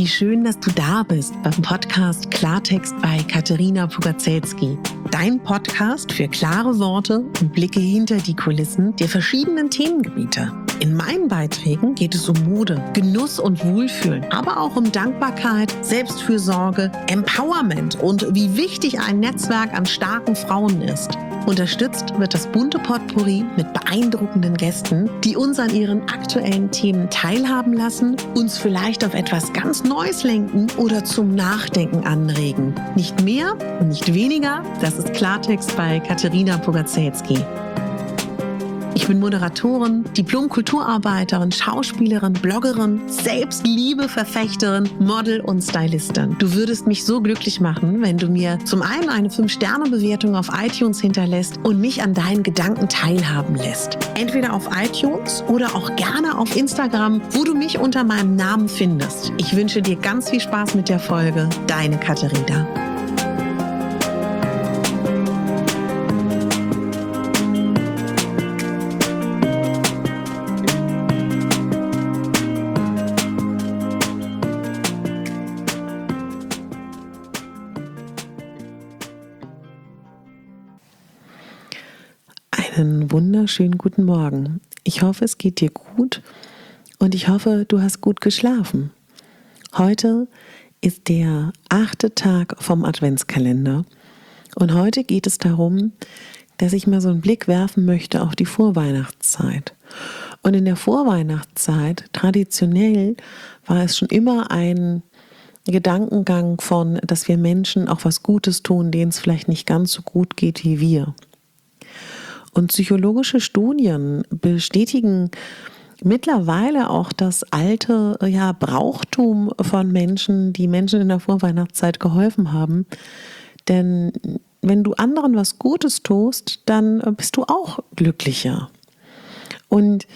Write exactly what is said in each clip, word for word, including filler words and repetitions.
Wie schön, dass du da bist beim Podcast Klartext bei Katerina Pugacelski. Dein Podcast für klare Worte und Blicke hinter die Kulissen der verschiedenen Themengebiete. In meinen Beiträgen geht es um Mode, Genuss und Wohlfühlen, aber auch um Dankbarkeit, Selbstfürsorge, Empowerment und wie wichtig ein Netzwerk an starken Frauen ist. Unterstützt wird das bunte Potpourri mit beeindruckenden Gästen, die uns an ihren aktuellen Themen teilhaben lassen, uns vielleicht auf etwas ganz Neues lenken oder zum Nachdenken anregen. Nicht mehr, nicht weniger, das ist Klartext bei Katerina Pugacelski. Ich bin Moderatorin, Diplom-Kulturarbeiterin, Schauspielerin, Bloggerin, Selbstliebe-Verfechterin, Model und Stylistin. Du würdest mich so glücklich machen, wenn du mir zum einen eine fünf Sterne Bewertung auf iTunes hinterlässt und mich an deinen Gedanken teilhaben lässt. Entweder auf iTunes oder auch gerne auf Instagram, wo du mich unter meinem Namen findest. Ich wünsche dir ganz viel Spaß mit der Folge. Deine Katerina. Einen wunderschönen guten Morgen. Ich hoffe, es geht dir gut und ich hoffe, du hast gut geschlafen. Heute ist der achte Tag vom Adventskalender und heute geht es darum, dass ich mal so einen Blick werfen möchte auf die Vorweihnachtszeit. Und in der Vorweihnachtszeit, traditionell, war es schon immer ein Gedankengang von, dass wir Menschen auch was Gutes tun, denen es vielleicht nicht ganz so gut geht wie wir. Und psychologische Studien bestätigen mittlerweile auch das alte ja, Brauchtum von Menschen, die Menschen in der Vorweihnachtszeit geholfen haben. Denn wenn du anderen was Gutes tust, dann bist du auch glücklicher. Und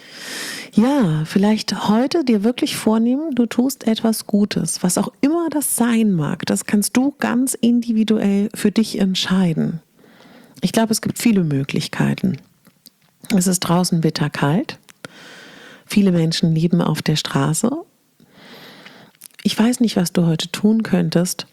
ja, vielleicht heute dir wirklich vornehmen, du tust etwas Gutes, was auch immer das sein mag. Das kannst du ganz individuell für dich entscheiden. Ich glaube, es gibt viele Möglichkeiten. Es ist draußen bitterkalt. Viele Menschen leben auf der Straße. Ich weiß nicht, was du heute tun könntest.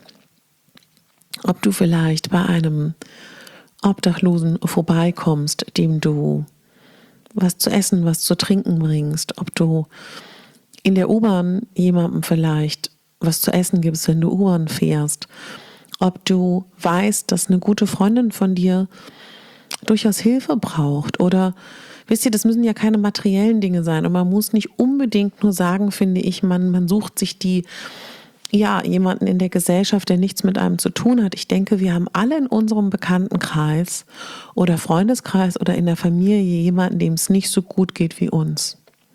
Ob du vielleicht bei einem Obdachlosen vorbeikommst, dem du was zu essen, was zu trinken bringst. Ob du in der U-Bahn jemandem vielleicht was zu essen gibst, wenn du U-Bahn fährst. Ob du weißt, dass eine gute Freundin von dir durchaus Hilfe braucht oder, wisst ihr, das müssen ja keine materiellen Dinge sein und man muss nicht unbedingt nur sagen, finde ich, man, man sucht sich die, ja, jemanden in der Gesellschaft, der nichts mit einem zu tun hat. Ich denke, wir haben alle in unserem Bekanntenkreis oder Freundeskreis oder in der Familie jemanden, dem es nicht so gut geht wie uns.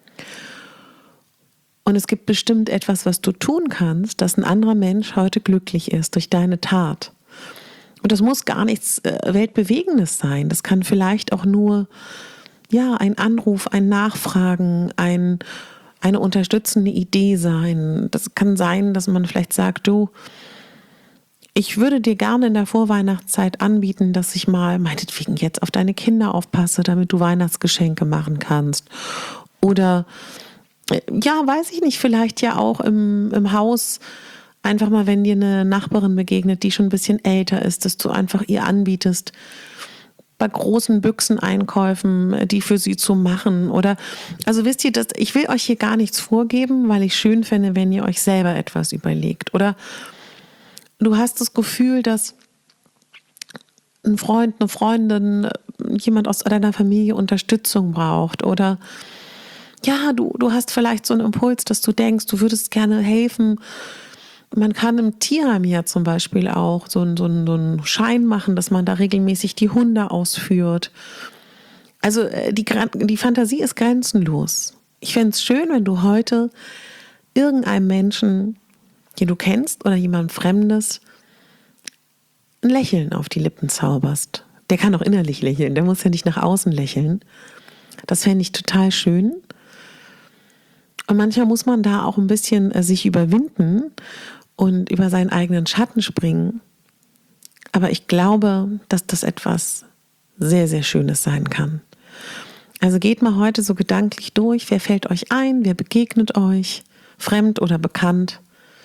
Und es gibt bestimmt etwas, was du tun kannst, dass ein anderer Mensch heute glücklich ist durch deine Tat. Und das muss gar nichts äh, Weltbewegendes sein. Das kann vielleicht auch nur ja, ein Anruf, ein Nachfragen, ein, eine unterstützende Idee sein. Das kann sein, dass man vielleicht sagt, du, ich würde dir gerne in der Vorweihnachtszeit anbieten, dass ich mal meinetwegen jetzt auf deine Kinder aufpasse, damit du Weihnachtsgeschenke machen kannst. Oder ja, weiß ich nicht, vielleicht ja auch im, im Haus einfach mal, wenn dir eine Nachbarin begegnet, die schon ein bisschen älter ist, dass du einfach ihr anbietest, bei großen Büchseneinkäufen, die für sie zu machen. Oder, also wisst ihr, dass, ich will euch hier gar nichts vorgeben, weil ich schön fände, wenn ihr euch selber etwas überlegt. Oder du hast das Gefühl, dass ein Freund, eine Freundin, jemand aus deiner Familie Unterstützung braucht oder ja, du, du hast vielleicht so einen Impuls, dass du denkst, du würdest gerne helfen. Man kann im Tierheim ja zum Beispiel auch so einen, so einen, so einen Schein machen, dass man da regelmäßig die Hunde ausführt. Also die, die Fantasie ist grenzenlos. Ich fände es schön, wenn du heute irgendeinem Menschen, den du kennst oder jemand Fremdes, ein Lächeln auf die Lippen zauberst. Der kann auch innerlich lächeln, der muss ja nicht nach außen lächeln. Das fände ich total schön. Und manchmal muss man da auch ein bisschen äh, sich überwinden und über seinen eigenen Schatten springen. Aber ich glaube, dass das etwas sehr, sehr Schönes sein kann. Also geht mal heute so gedanklich durch. Wer fällt euch ein? Wer begegnet euch? Fremd oder bekannt?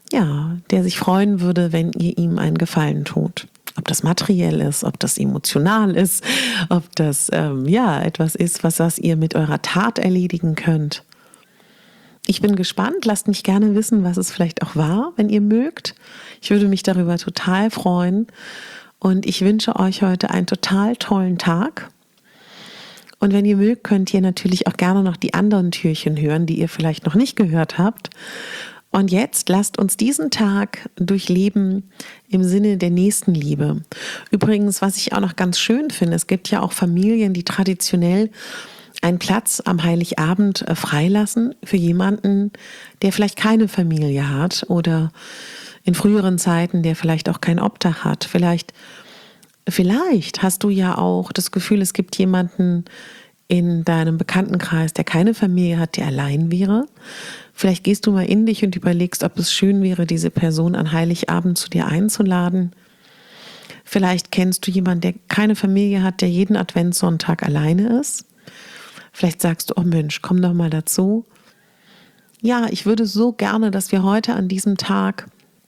ja, der sich freuen würde, wenn ihr ihm einen Gefallen tut. Ob das materiell ist, ob das emotional ist, ob das ähm, ja etwas ist, was, was ihr mit eurer Tat erledigen könnt. Ich bin gespannt, lasst mich gerne wissen, was es vielleicht auch war, wenn ihr mögt. Ich würde mich darüber total freuen und ich wünsche euch heute einen total tollen Tag. Und wenn ihr mögt, könnt ihr natürlich auch gerne noch die anderen Türchen hören, die ihr vielleicht noch nicht gehört habt. Und jetzt lasst uns diesen Tag durchleben im Sinne der Nächstenliebe. Übrigens, was ich auch noch ganz schön finde, es gibt ja auch Familien, die traditionell einen Platz am Heiligabend freilassen für jemanden, der vielleicht keine Familie hat oder in früheren Zeiten, der vielleicht auch kein Obdach hat. Vielleicht, vielleicht hast du ja auch das Gefühl, es gibt jemanden in deinem Bekanntenkreis, der keine Familie hat, der allein wäre. Vielleicht gehst du mal in dich und überlegst, ob es schön wäre, diese Person an Heiligabend zu dir einzuladen. Vielleicht kennst du jemanden, der keine Familie hat, der jeden Adventssonntag alleine ist. Vielleicht sagst du, oh Mensch, komm doch mal dazu. Ja, ich würde so gerne, dass wir heute an diesem Tag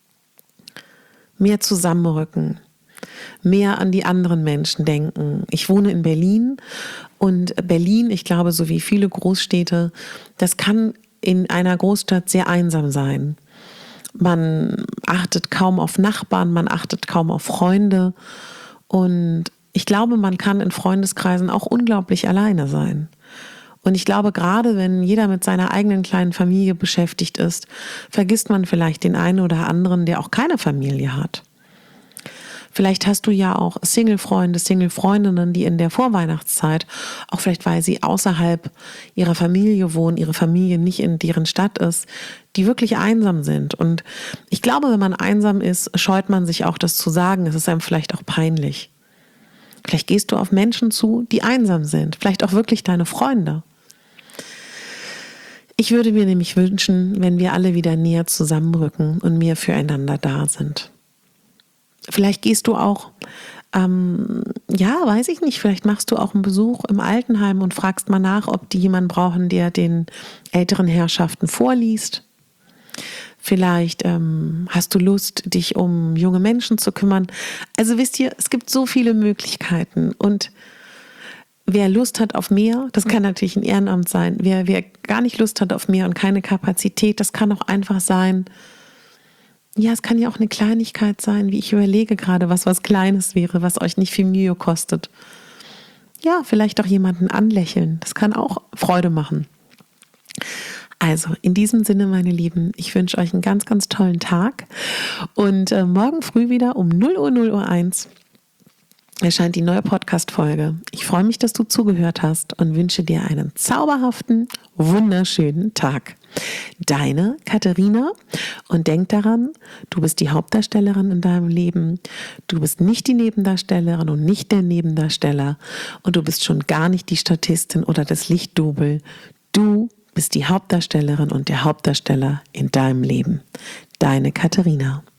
mehr zusammenrücken, mehr an die anderen Menschen denken. Ich wohne in Berlin und Berlin, ich glaube, so wie viele Großstädte, das kann in einer Großstadt sehr einsam sein. Man achtet kaum auf Nachbarn, man achtet kaum auf Freunde und ich glaube, man kann in Freundeskreisen auch unglaublich alleine sein. Und ich glaube, gerade wenn jeder mit seiner eigenen kleinen Familie beschäftigt ist, vergisst man vielleicht den einen oder anderen, der auch keine Familie hat. Vielleicht hast du ja auch Single-Freunde, Single-Freundinnen, die in der Vorweihnachtszeit, auch vielleicht weil sie außerhalb ihrer Familie wohnen, ihre Familie nicht in deren Stadt ist, die wirklich einsam sind. Und ich glaube, wenn man einsam ist, scheut man sich auch, das zu sagen. Es ist einem vielleicht auch peinlich. Vielleicht gehst du auf Menschen zu, die einsam sind, vielleicht auch wirklich deine Freunde. Ich würde mir nämlich wünschen, wenn wir alle wieder näher zusammenrücken und mehr füreinander da sind. Vielleicht gehst du auch, ähm, ja, weiß ich nicht, vielleicht machst du auch einen Besuch im Altenheim und fragst mal nach, ob die jemanden brauchen, der den älteren Herrschaften vorliest. Vielleicht ähm, hast du Lust, dich um junge Menschen zu kümmern. Also wisst ihr, es gibt so viele Möglichkeiten und wer Lust hat auf mehr, das kann natürlich ein Ehrenamt sein. Wer, wer gar nicht Lust hat auf mehr und keine Kapazität, das kann auch einfach sein, ja, es kann ja auch eine Kleinigkeit sein, wie ich überlege gerade, was was Kleines wäre, was euch nicht viel Mühe kostet. Ja, vielleicht auch jemanden anlächeln, das kann auch Freude machen. Also in diesem Sinne, meine Lieben, ich wünsche euch einen ganz, ganz tollen Tag und äh, morgen früh wieder um null Uhr null Uhr eins erscheint die neue Podcast-Folge. Ich freue mich, dass du zugehört hast und wünsche dir einen zauberhaften, wunderschönen Tag. Deine Katharina und denk daran, du bist die Hauptdarstellerin in deinem Leben, du bist nicht die Nebendarstellerin und nicht der Nebendarsteller und du bist schon gar nicht die Statistin oder das Lichtdouble. Du bist die Hauptdarstellerin und der Hauptdarsteller in deinem Leben. Deine Katharina.